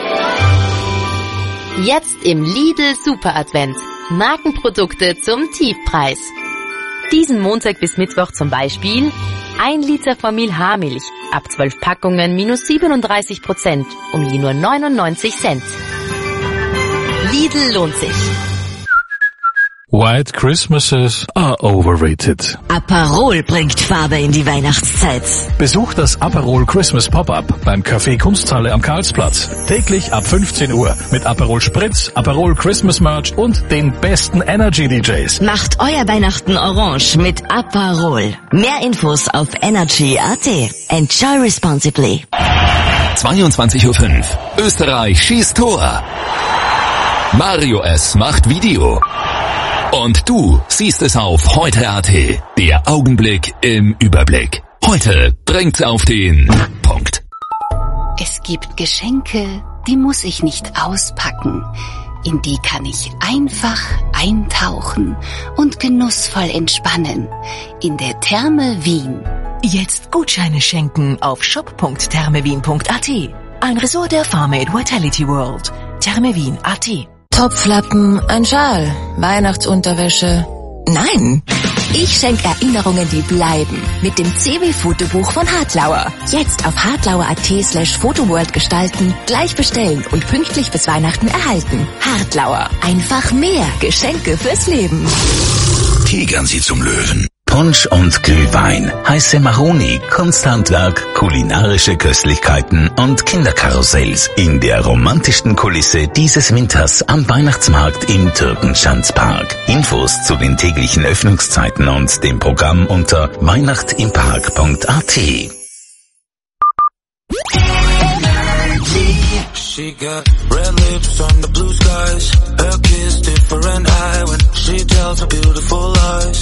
[SPEAKER 12] Jetzt im Lidl Super Advent. Markenprodukte zum Tiefpreis. Diesen Montag bis Mittwoch zum Beispiel ein Liter Formil Haarmilch ab zwölf Packungen minus siebenunddreißig Prozent um je nur neunundneunzig Cent. Lidl lohnt sich.
[SPEAKER 1] White Christmases are overrated.
[SPEAKER 21] Aperol bringt Farbe in die Weihnachtszeit.
[SPEAKER 1] Besucht das Aperol Christmas Pop-Up beim Café Kunsthalle am Karlsplatz. Täglich ab fünfzehn Uhr mit Aperol Spritz, Aperol Christmas Merch und den besten Energy-D Js.
[SPEAKER 21] Macht euer Weihnachten orange mit Aperol. Mehr Infos auf energy punkt at. Enjoy responsibly.
[SPEAKER 2] zweiundzwanzig Uhr fünf. Österreich schießt Tor. Mario S. macht Video. Und du siehst es auf heute punkt at. Der Augenblick im Überblick. Heute bringt's auf den Punkt.
[SPEAKER 9] Es gibt Geschenke, die muss ich nicht auspacken. In die kann ich einfach eintauchen und genussvoll entspannen. In der Therme Wien.
[SPEAKER 17] Jetzt Gutscheine schenken auf shop punkt thermewien punkt at. Ein Ressort der Farmade Vitality World. thermewien punkt at.
[SPEAKER 3] Topflappen, ein Schal, Weihnachtsunterwäsche.
[SPEAKER 8] Nein, ich schenke Erinnerungen, die bleiben. Mit dem C W-Fotobuch von Hartlauer. Jetzt auf hartlauer punkt at slash Fotoworld gestalten, gleich bestellen und pünktlich bis Weihnachten erhalten. Hartlauer. Einfach mehr Geschenke fürs Leben.
[SPEAKER 13] Tigern Sie zum Löwen. Punsch und Glühwein, heiße Maroni, Kunsthandwerk, kulinarische Köstlichkeiten und Kinderkarussells in der romantischsten Kulisse dieses Winters am Weihnachtsmarkt im Türkenschanzpark. Infos zu den täglichen Öffnungszeiten und dem Programm unter weihnachtimpark punkt at.
[SPEAKER 10] She got red lips on the blue skies. Her kiss different high when she tells her beautiful lies.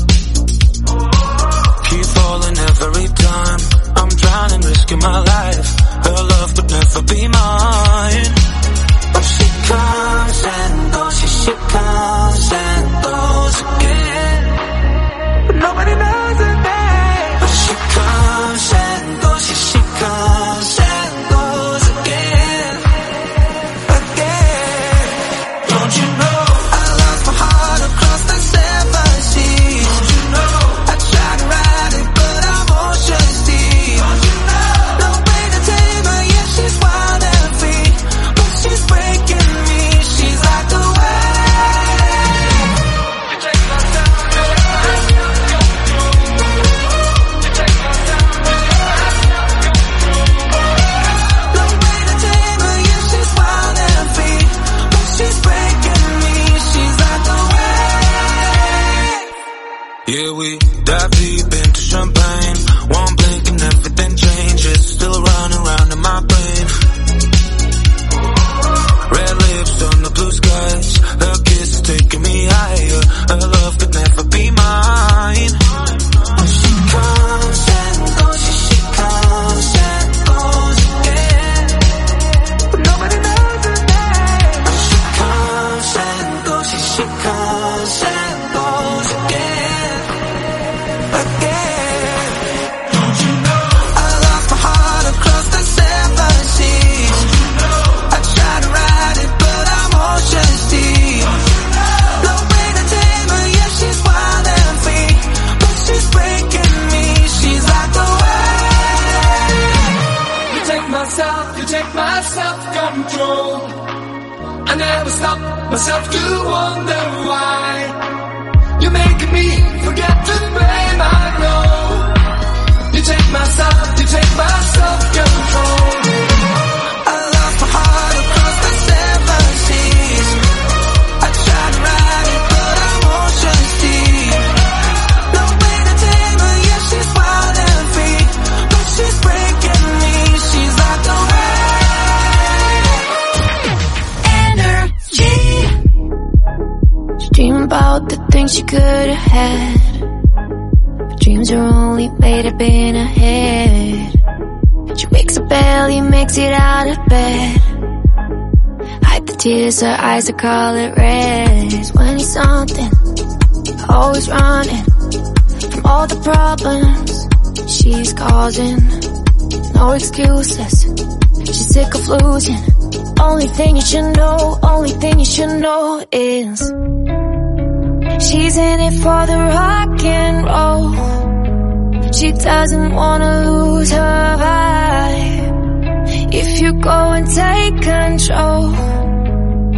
[SPEAKER 10] Keep falling every time. I'm drowning, risking my life. Her love could never be mine. But she comes and goes, she, she comes and goes again. But nobody knows her name. But she comes and goes, she, she comes and goes again. Again. Don't you know I lost my heart across the seven seas? Don't you know I tried to ride it, but I'm ocean's deep. Don't you know no way to tame her, yeah, she's wild and free. But she's breaking me, she's like the wave. You take my time, you take my time, no way to tame her, yeah, she's wild and free. But she's breaking me, she's like the wave. Yeah, we dive deep into champagne. One blink and everything changes. Still running round in my brain. Red lips on the blue skies. Her kiss is taking me higher. Her love could never be mine. She comes and goes, she, she comes and goes again. But nobody knows her name. She comes and goes, she, she comes and goes again. Again. Don't you know I lost my heart across the seven seas? Don't you know I tried to ride it, but I'm ocean's deep. Don't you know no way to tame her, yeah, she's wild and free. But she's breaking me, she's like the wave. You take my self, you take my self-control. I never stop myself to wonder why. You're making me forget to blame, I know. You take my self, you take my self-control. I lost my heart across the seven seas. I tried to ride it, but I'm ocean's deep. No way to tame her, yeah, she's wild and free. But she's breaking me, she's like the
[SPEAKER 6] Energy. She dream about the things she could have had. But dreams are only made up in her head. She wakes up early, makes it out of bed. Hide the tears, her eyes are color red. twenty something, always running from all the problems she's causing. No excuses, she's sick of losing. Only thing you should know, only thing you should know is she's in it for the rock and roll. She doesn't wanna lose her vibe. If you go and take control, you're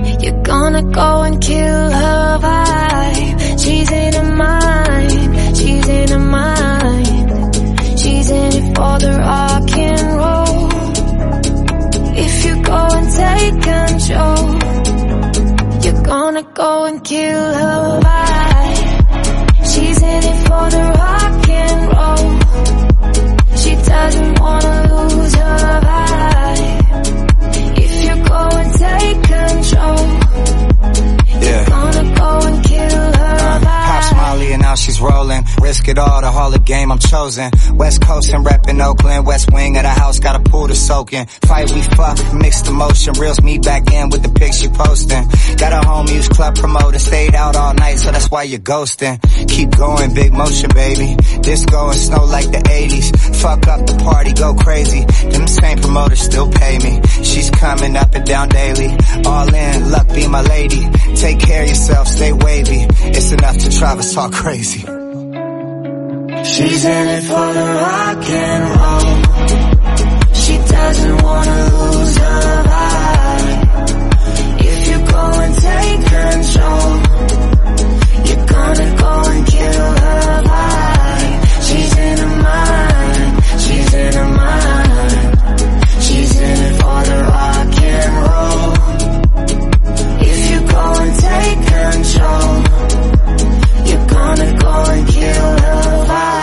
[SPEAKER 6] You're gonna go and kill her vibe. She's into mine, she's into mine. She's in it for the rock and roll. If you go and take control, you're gonna go and kill her vibe. She's in it for the rock and roll. She doesn't wanna lose her vibe. If you go and take control, yeah, you're gonna go and kill her uh, vibe.
[SPEAKER 4] Pops Molly and now she's rolling. Risk it all, the Hall of Game I'm chosen. West Coast and reppin' Oakland. West wing of the house, got a pool to soak in. Fight we fuck, mixed emotion. Reels me back in with the pics she posting. Got a home use club promoter. Stayed out all night, so that's why you're ghosting. Keep going, big motion, baby. Disco and snow like the eighties. Fuck up the party, go crazy. Them same promoters still pay me. She's coming up and down daily. All in, luck be my lady. Take care of yourself, stay wavy. It's enough to drive us all crazy.
[SPEAKER 6] She's in it for the rock and roll. She doesn't wanna lose her vibe. If you go and take control, you're gonna go and kill her vibe. She's into mine, she's into mine. She's in it for the rock and roll. If you go and take control, you're gonna go and kill her vibe.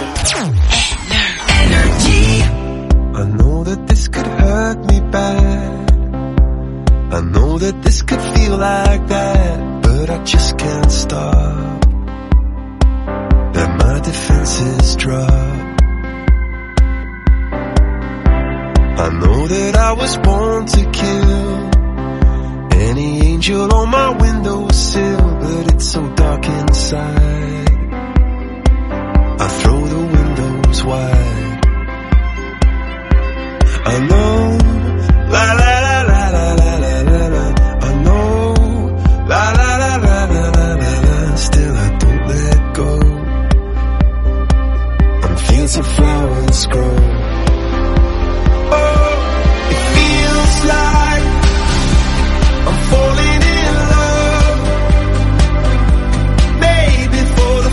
[SPEAKER 10] Energy. I know that this could hurt me bad. I know that this could feel like that, but I just can't stop. Let my defenses drop. I know that I was born to kill any angel on my windowsill, but it's so dark inside. I throw the windows wide. I know, la la la la la la la la la. I know, la la la la la la la la. Still I don't let go. And fields of flowers grow. Oh, it feels like I'm falling in love. Maybe for the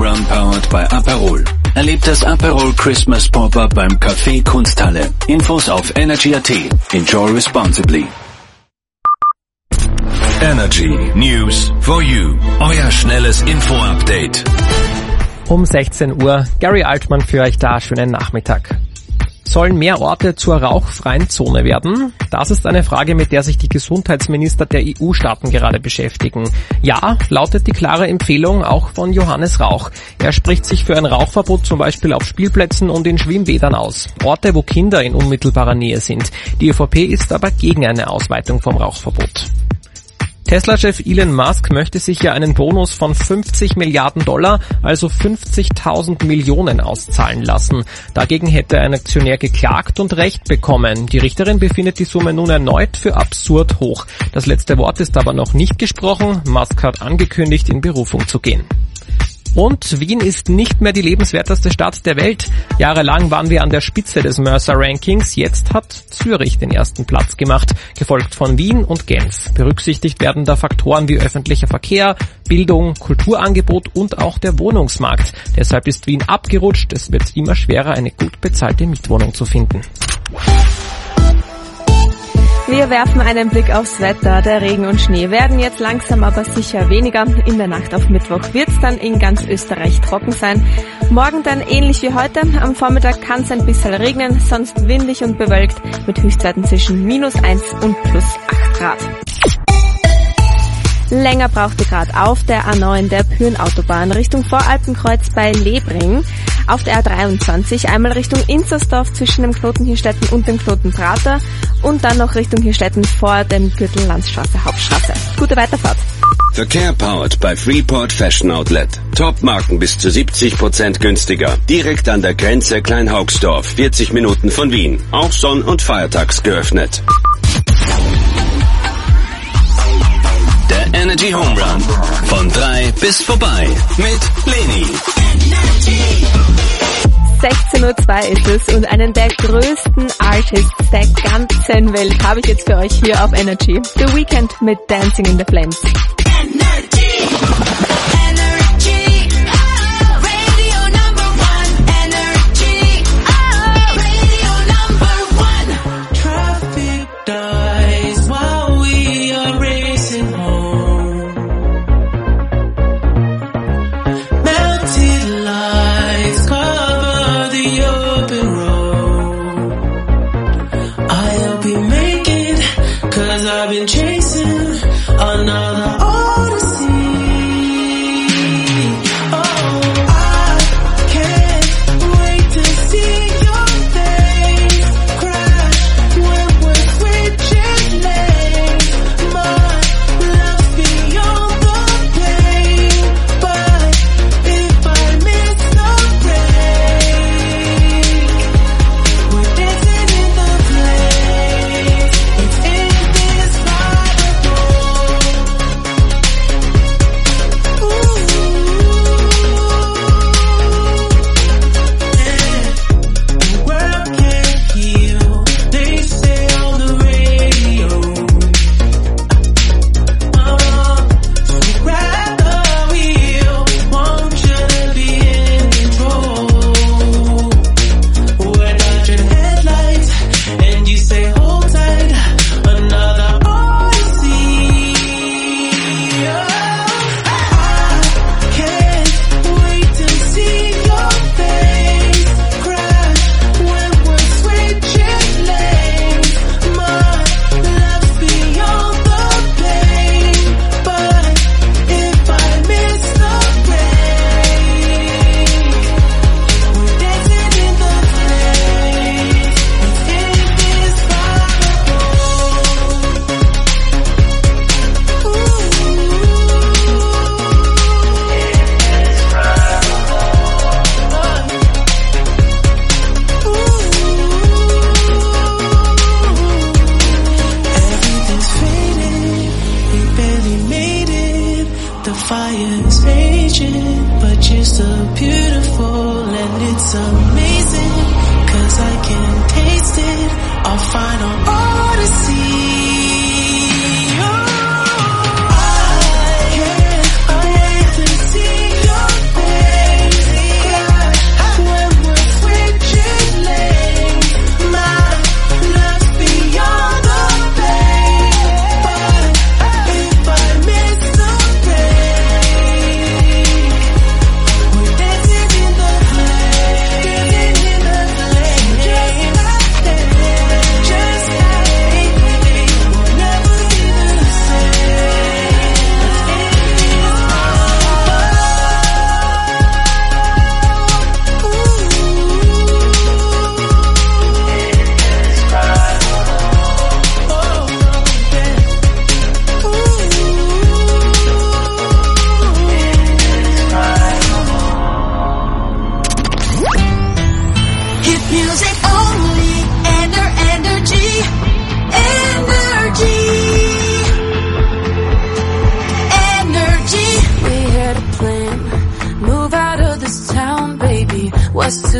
[SPEAKER 2] Run powered by Aperol. Erlebt das Aperol Christmas Pop-Up beim Café Kunsthalle. Infos auf Energy Punkt a t. Enjoy responsibly. Energy News for you. Euer schnelles Info-Update.
[SPEAKER 5] Um sechzehn Uhr, Gary Altmann für euch da. Schönen Nachmittag. Sollen mehr Orte zur rauchfreien Zone werden? Das ist eine Frage, mit der sich die Gesundheitsminister der E U-Staaten gerade beschäftigen. Ja, lautet die klare Empfehlung auch von Johannes Rauch. Er spricht sich für ein Rauchverbot zum Beispiel auf Spielplätzen und in Schwimmbädern aus. Orte, wo Kinder in unmittelbarer Nähe sind. Die ÖVP ist aber gegen eine Ausweitung vom Rauchverbot. Tesla-Chef Elon Musk möchte sich ja einen Bonus von fünfzig Milliarden Dollar, also fünfzigtausend Millionen auszahlen lassen. Dagegen hätte ein Aktionär geklagt und Recht bekommen. Die Richterin befindet die Summe nun erneut für absurd hoch. Das letzte Wort ist aber noch nicht gesprochen. Musk hat angekündigt, in Berufung zu gehen. Und Wien ist nicht mehr die lebenswerteste Stadt der Welt. Jahrelang waren wir an der Spitze des Mercer-Rankings. Jetzt hat Zürich den ersten Platz gemacht, gefolgt von Wien und Genf. Berücksichtigt werden da Faktoren wie öffentlicher Verkehr, Bildung, Kulturangebot und auch der Wohnungsmarkt. Deshalb ist Wien abgerutscht. Es wird immer schwerer, eine gut bezahlte Mietwohnung zu finden.
[SPEAKER 7] Wir werfen einen Blick aufs Wetter. Der Regen und Schnee werden jetzt langsam aber sicher weniger. In der Nacht auf Mittwoch wird es dann in ganz Österreich trocken sein. Morgen dann ähnlich wie heute. Am Vormittag kann es ein bisschen regnen, sonst windig und bewölkt mit Höchstwerten zwischen minus eins und plus acht Grad. Länger braucht ihr gerade auf der A neun der Pyhrn-Autobahn Richtung Voralpenkreuz bei Lebring. Auf der A dreiundzwanzig einmal Richtung Inzersdorf zwischen dem Knoten Hirstetten und dem Knoten Prater und dann noch Richtung Hirstetten vor dem Gürtel Landstraße Hauptstraße. Gute Weiterfahrt.
[SPEAKER 2] Verkehr powered bei Freeport Fashion Outlet. Top-Marken bis zu siebzig Prozent günstiger. Direkt an der Grenze Kleinhaugsdorf, vierzig Minuten von Wien. Auch sonn- und feiertags geöffnet. Der Energy Home Run. Von drei bis vorbei. Mit Leni.
[SPEAKER 7] sechzehn Uhr zwei ist es und einen der größten Artists der ganzen Welt habe ich jetzt für euch hier auf Energy. The Weeknd mit Dancing in the Flames. Energy.
[SPEAKER 10] I've been chasing another odyssey. Oh, I can't wait to see your face crash when we're switching lanes. My love's beyond the pain, but if I miss the break, we're dancing in the place. It's in this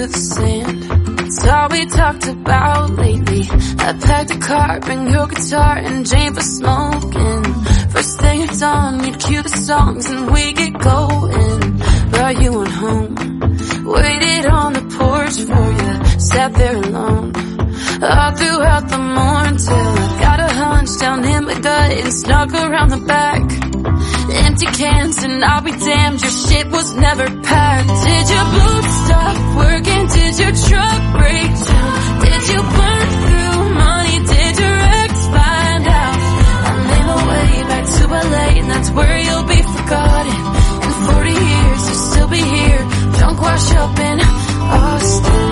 [SPEAKER 11] the sand. It's all we talked about lately. I packed a car, bring your guitar and Jane for smoking. First thing at dawn, you'd cue the songs and we get going. Brought you on home, waited on the porch for you, sat there alone all throughout the morning till I got a hunch down in my gut and snuck around the back. Empty cans and I'll be damned, your shit was never packed. Did your boots stop working? Did your truck break down? Did you burn through money? Did your ex find out? I made my way back to L A and that's where you'll be forgotten. In forty years you'll still be here, drunk wash up in Austin.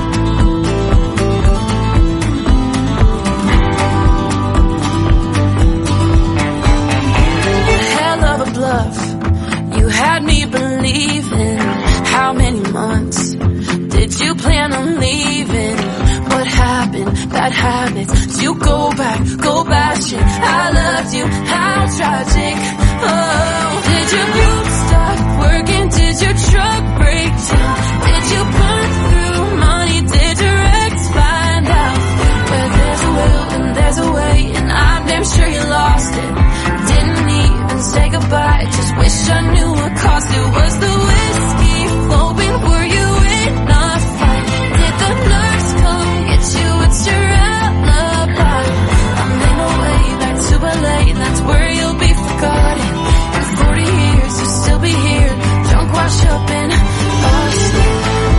[SPEAKER 11] You had me believing. How many months did you plan on leaving? What happened? Bad habits. You go back, go bashing. I loved you, how tragic. Oh, did your boots stop working? Did your truck break down? Did you burn through money? Did your ex find out? Where there's a will and there's a way, and I'm damn sure you lost it. Didn't even say goodbye, just wish I knew what caused it. Was the whiskey flowing? Were you in a fight? Did the nurse come get you? What's your alibi? I made my way back to L A and that's where you'll be forgotten. In forty years you'll still be here, drunk wash up in Austin.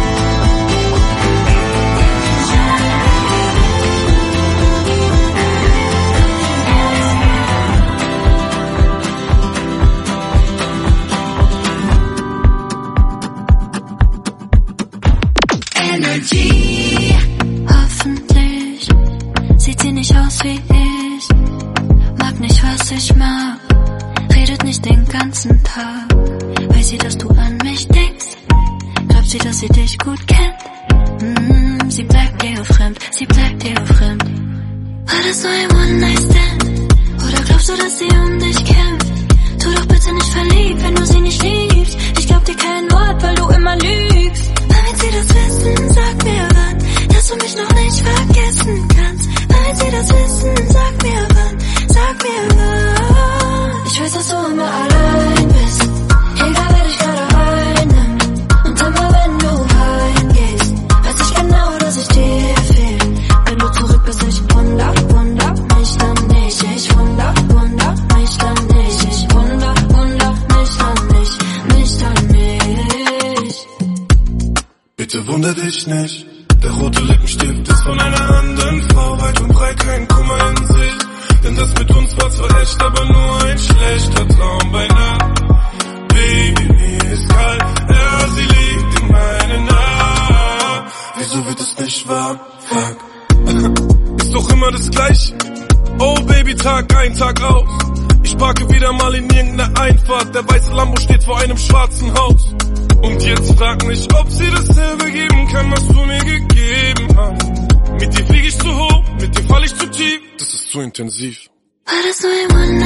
[SPEAKER 11] Hoffentlich sieht sie nicht aus wie ich, mag nicht, was ich mag, redet nicht den ganzen Tag. Weiß sie, dass du an mich denkst? Glaubt sie, dass sie dich gut kennt? Mm, sie bleibt dir fremd, sie bleibt dir fremd. War das so ein One-Night-Stand? Oder glaubst du, dass sie um dich kämpft? Tu doch bitte nicht verliebt, wenn du sie nicht liebst. Ich glaub dir kein Wort, weil du immer lügst. Wenn sie das wissen, sag mir wann, dass du mich noch nicht vergessen kannst. Wenn sie das wissen, sag mir wann, sag mir wann. Ich weiß, dass du immer allein bist, egal wer dich gerade einnimmt. Und immer wenn du heimgehst, weiß ich genau, dass ich dir fehl. Wenn du zurück bist, ich wunder, wunder mich dann nicht. Ich wunder, wunder mich dann nicht. Ich wunder, wunder mich dann nicht, mich dann nicht.
[SPEAKER 14] Bitte wunder dich nicht, der rote Lippenstift ist von einer anderen Frau. Weit und breit kein Kummer in sich, denn das mit uns war zwar echt, aber nur ein schlechter Traum bei Nacht. Baby, mir ist kalt, ja, sie liegt in meinen Armen. Wieso wird es nicht wahr? Fuck. Ist doch immer das Gleiche. Oh Baby, Tag ein, Tag aus. Ich parke wieder mal in irgendeiner Einfahrt. Der weiße Lambo steht vor einem schwarzen Haus. Und jetzt frag mich, ob sie dasselbe geben kann, was du mir gegeben hast. Mit dir flieg ich zu hoch, mit dir fall ich zu tief. Das ist zu intensiv.
[SPEAKER 11] War das nur ein